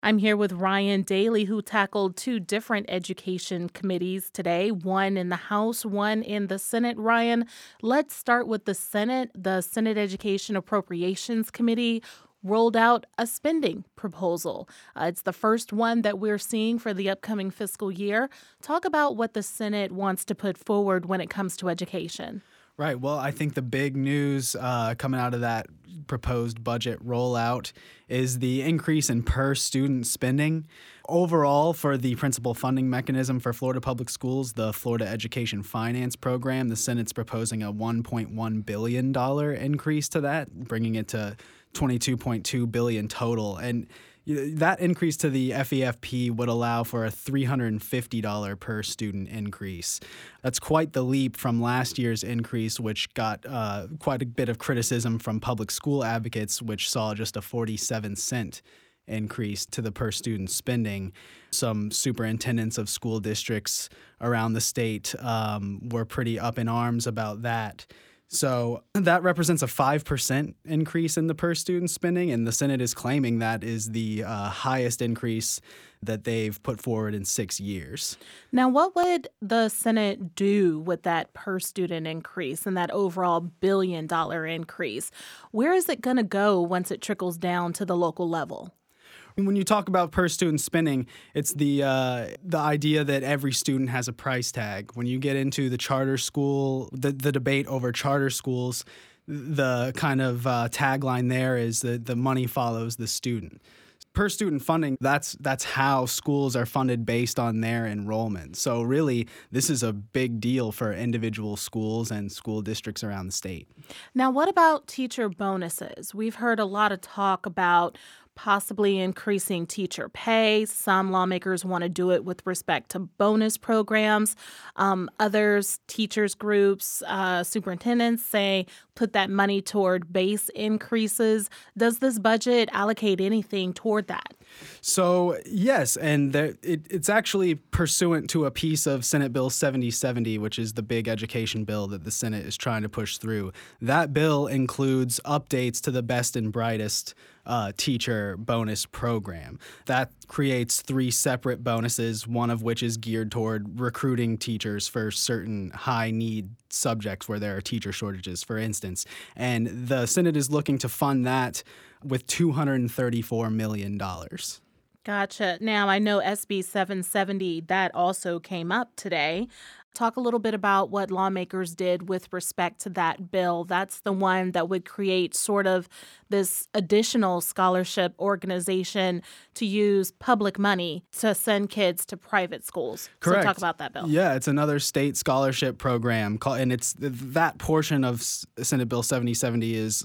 I'm here with Ryan Daly, who tackled two different education committees today, one in the House, one in the Senate. Ryan, let's start with the Senate. The Senate Education Appropriations Committee rolled out a spending proposal. It's the first one that we're seeing for the upcoming fiscal year. Talk about what the Senate wants to put forward when it comes to education. Right. Well, I think the big news coming out of that proposed budget rollout is the increase in per student spending. Overall, for the principal funding mechanism for Florida Public Schools, the Florida Education Finance Program, the Senate's proposing a $1.1 billion increase to that, bringing it to $22.2 billion total. And that increase to the FEFP would allow for a $350 per student increase. That's quite the leap from last year's increase, which got quite a bit of criticism from public school advocates, which saw just a 47-cent increase to the per student spending. Some superintendents of school districts around the state were pretty up in arms about that. So that represents a 5% increase in the per student spending, and the Senate is claiming that is the highest increase that they've put forward in 6 years. Now, what would the Senate do with that per student increase and that overall $1 billion increase? Where is it going to go once it trickles down to the local level? When you talk about per student spending, it's the idea that every student has a price tag. When you get into the charter school, the debate over charter schools, the kind of tagline there is that the money follows the student. Per student funding, that's how schools are funded based on their enrollment. So really, this is a big deal for individual schools and school districts around the state. Now, what about teacher bonuses? We've heard a lot of talk about possibly increasing teacher pay. Some lawmakers want to do it with respect to bonus programs. Others, teachers groups, superintendents say put that money toward base increases. Does this budget allocate anything toward that? So, yes, and it's actually pursuant to a piece of Senate Bill 7070, which is the big education bill that the Senate is trying to push through. That bill includes updates to the Best and Brightest teacher bonus program. That creates 3 separate bonuses, one of which is geared toward recruiting teachers for certain high-need subjects where there are teacher shortages, for instance. And the Senate is looking to fund that with $234 million. Gotcha. Now, I know SB 770, that also came up today. Talk a little bit about what lawmakers did with respect to that bill. That's the one that would create sort of this additional scholarship organization to use public money to send kids to private schools. Correct. So talk about that bill. Yeah, it's another state scholarship program, and it's that portion of Senate Bill 7070 is,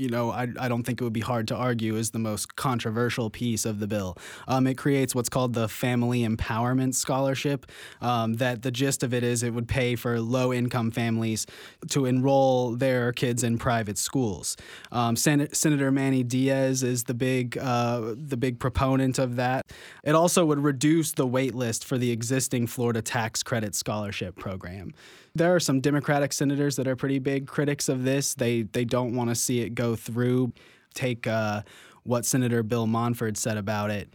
I don't think it would be hard to argue, is the most controversial piece of the bill. It creates what's called the Family Empowerment Scholarship. That the gist of it is it would pay for low-income families to enroll their kids in private schools. Senator Manny Diaz is the big proponent of that. It also would reduce the wait list for the existing Florida Tax Credit Scholarship Program. There are some Democratic senators that are pretty big critics of this. They don't want to see it go through. Take what Senator Bill Monfort said about it.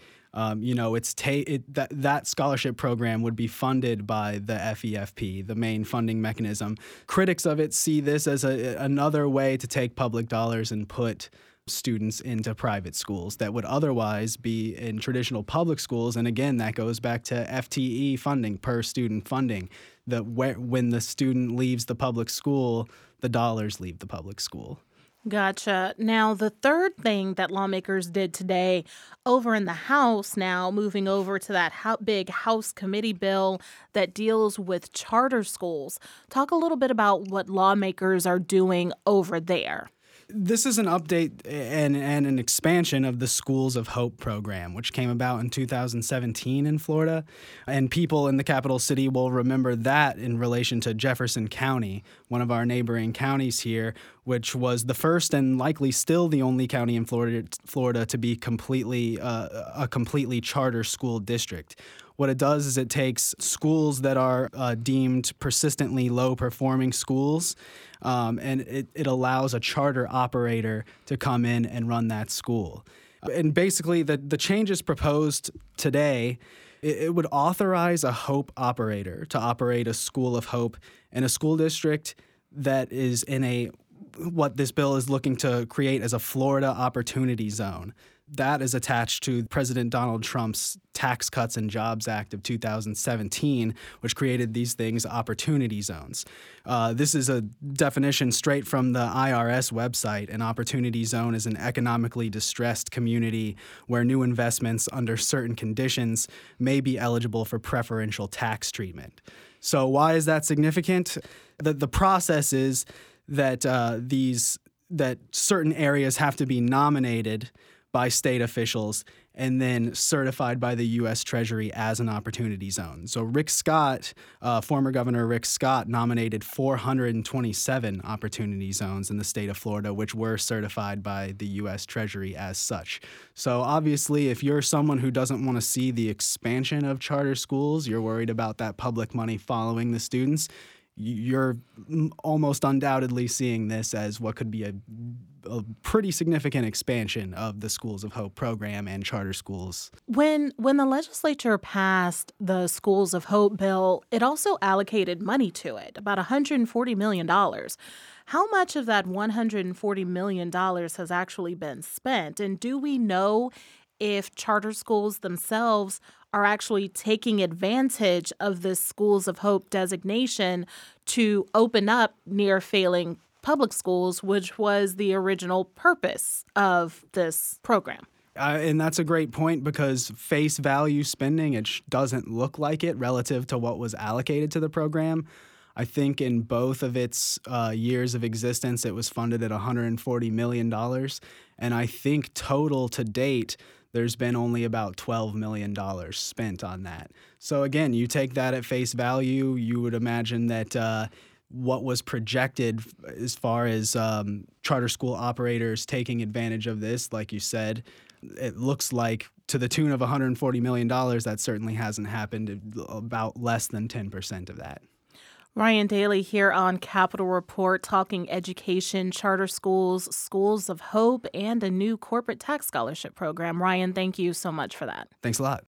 That scholarship program would be funded by the FEFP, the main funding mechanism. Critics of it see this as another way to take public dollars and put students into private schools that would otherwise be in traditional public schools. And again, that goes back to FTE funding, per student funding, when the student leaves the public school, the dollars leave the public school. Gotcha. Now, the third thing that lawmakers did today over in the House, now moving over to that big House committee bill that deals with charter schools. Talk a little bit about what lawmakers are doing over there. This is an update and an expansion of the Schools of Hope program, which came about in 2017 in Florida. And people in the capital city will remember that in relation to Jefferson County, one of our neighboring counties here, which was the first and likely still the only county in Florida to be a completely charter school district. What it does is it takes schools that are deemed persistently low-performing schools, and it allows a charter operator to come in and run that school. And basically, the changes proposed today, it would authorize a Hope operator to operate a school of Hope in a school district that is in what this bill is looking to create as a Florida Opportunity Zone. That is attached to President Donald Trump's Tax Cuts and Jobs Act of 2017, which created these things, opportunity zones. This is a definition straight from the IRS website. An opportunity zone is an economically distressed community where new investments under certain conditions may be eligible for preferential tax treatment. So why is that significant? The process is that that certain areas have to be nominated by state officials and then certified by the U.S. Treasury as an opportunity zone. So Rick Scott, former Governor Rick Scott, nominated 427 opportunity zones in the state of Florida, which were certified by the U.S. Treasury as such. So obviously, if you're someone who doesn't want to see the expansion of charter schools, you're worried about that public money following the students, you're almost undoubtedly seeing this as what could be a pretty significant expansion of the Schools of Hope program and charter schools. When the legislature passed the Schools of Hope bill, it also allocated money to it, about $140 million. How much of that $140 million has actually been spent? And do we know if charter schools themselves are actually taking advantage of this Schools of Hope designation to open up near failing public schools, which was the original purpose of this program? And that's a great point because face value spending, it doesn't look like it relative to what was allocated to the program. I think in both of its years of existence, it was funded at $140 million. And I think total to date, there's been only about $12 million spent on that. So again, you take that at face value, you would imagine that what was projected as far as charter school operators taking advantage of this, like you said, it looks like to the tune of $140 million, that certainly hasn't happened, about less than 10% of that. Ryan Daly here on Capitol Report, talking education, charter schools, Schools of Hope, and a new corporate tax scholarship program. Ryan, thank you so much for that. Thanks a lot.